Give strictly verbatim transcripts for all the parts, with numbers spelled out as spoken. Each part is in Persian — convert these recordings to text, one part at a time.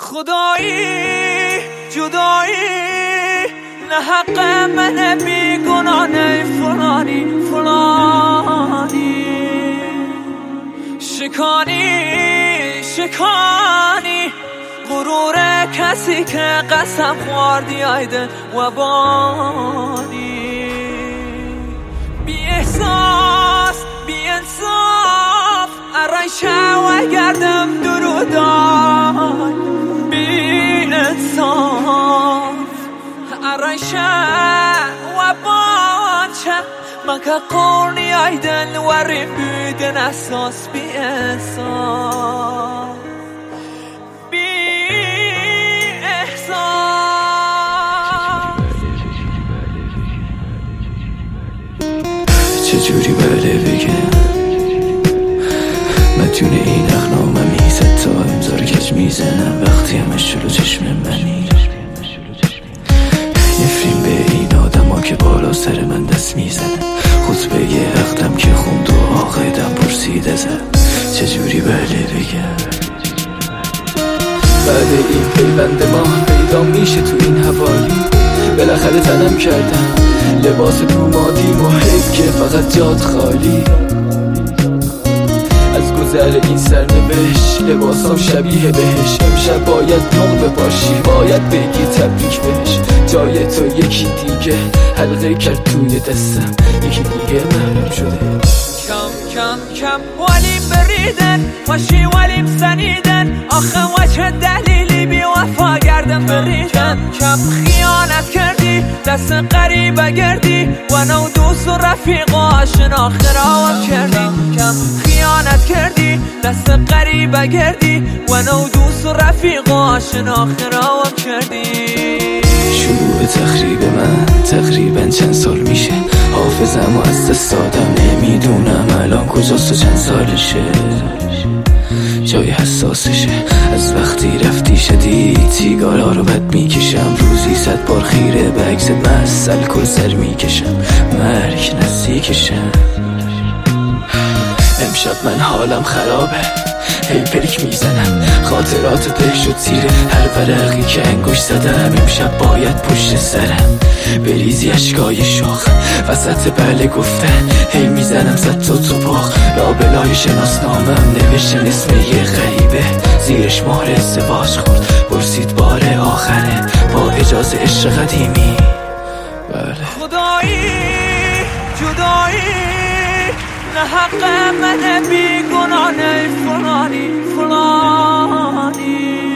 خدایی جدایی نه حق من بیگناه نه فلانی فلانی شکانی شکانی غرور کسی که قسم خوردی آیده و بانی بی احساس بی انصاف ارایشه و گردم درودای بی انصاف ارایشه و بانچه مکه قرنی آیدن وری بیدن اساس بی انصاف چجوری بله بگم مدیون این اخنامه میزد تا امضا رو کج میزنم وقتی همش جلو چشم منی نفرین به این آدم ها که بالا سر من دست میزنن خطبه یه وقتم که خوند و آقایدم پرسید ازم چجوری بله بگم بعد این پیوند ما پیدا میشه تو این حوالی بالاخره تنم کردم لباس دومادی محب که فقط جاد خالی از گذر این سرنوشت لباسام شبیه بهش امشب باید نقل بپاشی باید بگی تبریک بهش جای تو یکی دیگه حلقه کرد توی دستم یکی دیگه ممنون شده کم کم کم ولی بریدن ماشی ولی سنیدن آخه وچه دلیلی بی وفا گردن بریدن کم خیانت کردی دست قریبه گردی و نو دوست و رفیق و آشنا خراب کردی کم خیانت کردی دست قریبه گردی و نو دوست و رفیق و آشنا خراب کردی شروع تخریب من تقریبا چند سال میشه حافظم و از دست دادم نمیدونم الان کجاست و چند سالشه جای حساسشه از وقتی رفتی شدید سیگارا رو بد میکشم روزی صد بار خیره به عکس مسل کل سر میکشم مرگ نزدیکشم امشب من حالم خرابه هی پلک میزنم خاطرات ته شد زیر هر ورقی که انگوش زدم امشب باید پشت سرم بریزی اشکای شاخ وسط بله گفتن هی میزنم زد تو تو باغ لابلای شناسنامم نوشتن اسم یه غریبه زیرش مهر ازدواج خورد پرسید بار آخره با اجازه عشق قدیمی بله خدایی جدایی نه حق من بیگناه نه فلانی فلانی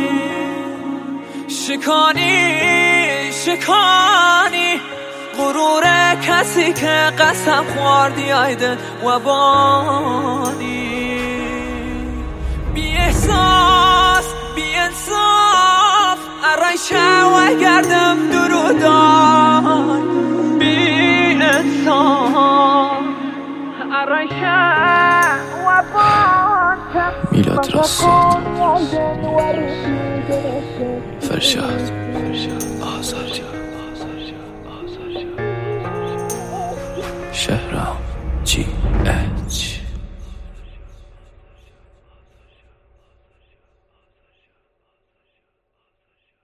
شکانی شکانی غرور کسی که قسم خوردی آیده و بانی بی احساس بی انصاف ارایشه و گردم درودای بی انصاف میلاد راساد فرشاد آزاد